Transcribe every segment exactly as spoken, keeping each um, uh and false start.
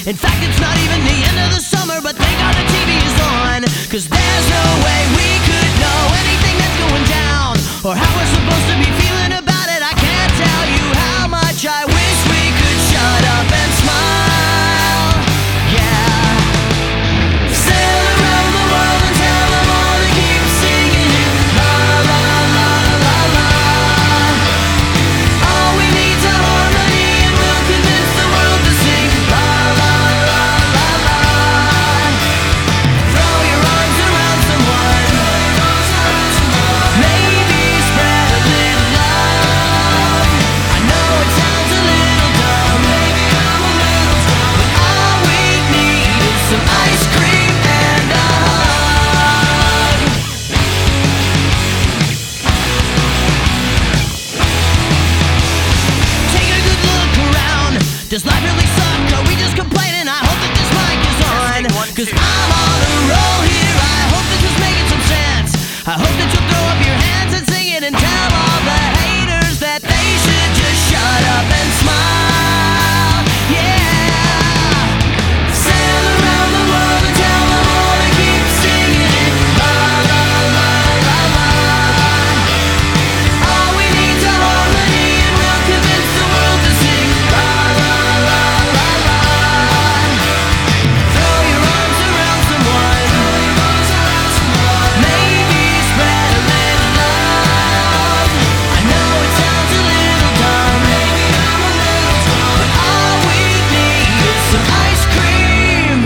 In fact, it's not even the end of the summer, but thank God the T V is on. Cause there's no way we could know anything that's going down, or how we're supposed to be feeling about it. I can't tell you how much I wish we could shut up and smile. Yeah. Sail around the world and tell them all to keep singing it. La la la la la. All we need's a harmony and we'll convince the world to sing. La la la la la. Throw your arms around someone. Maybe spread a little love. I know it sounds a little dumb. Maybe I'm a little drunk. But all we need is some ice cream and a hug. Take a good look around. Does life really suck? Are we just complaining? I hope that this mic is on. Cause I'm on a roll here. I hope this is making some sense. I hope that you'll throw up your hands and sing it and tell all the haters that they should just shut up and smile. Yeah. Sail around the world and tell them all to keep singing it. La la la la la. All we need's a harmony and we'll convince the world to sing. La la la la la. Throw your arms around someone. Maybe spread a little love. I know it sounds a little dumb. Maybe I'm a little drunk. But all we need is some ice cream.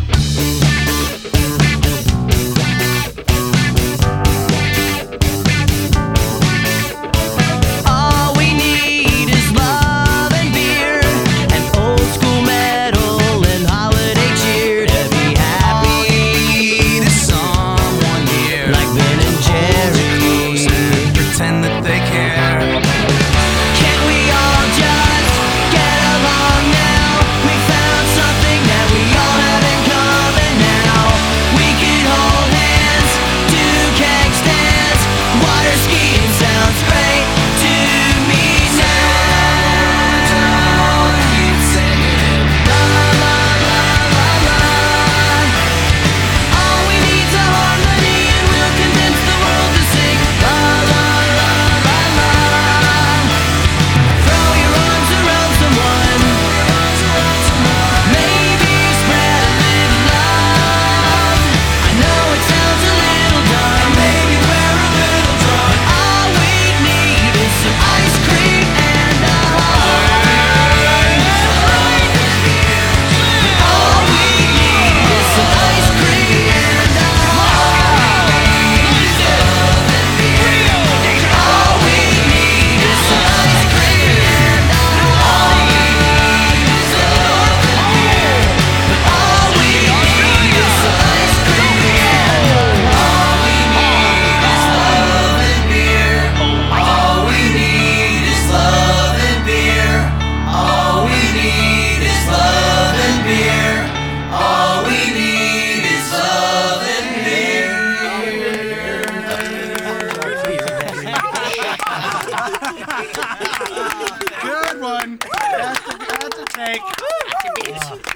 All we need is love and beer, and old school metal and holiday cheer to be happy. Need someone here, Like Ben and Jerry. pretend that they care. Can't we all just get along now? We found something that we all have in common now. We could hold hands, do keg stands. Water skiing sounds great to me now. Keep singing it. La la la la la. All we need's a harmony and we'll convince the world to sing. La la la la la. Throw your arms around someone. Maybe spread a little love. I know it sounds a little dumb. Maybe we're a little drunk. But all we need is some ice cream and a hug. All we need is some ice cream and a hug. All we need is some ice cream and a hug. But all we need is some ice cream and a All we need is love and beer. All we need is love and beer. All we need is love and beer. Good one. That's a, that's a take.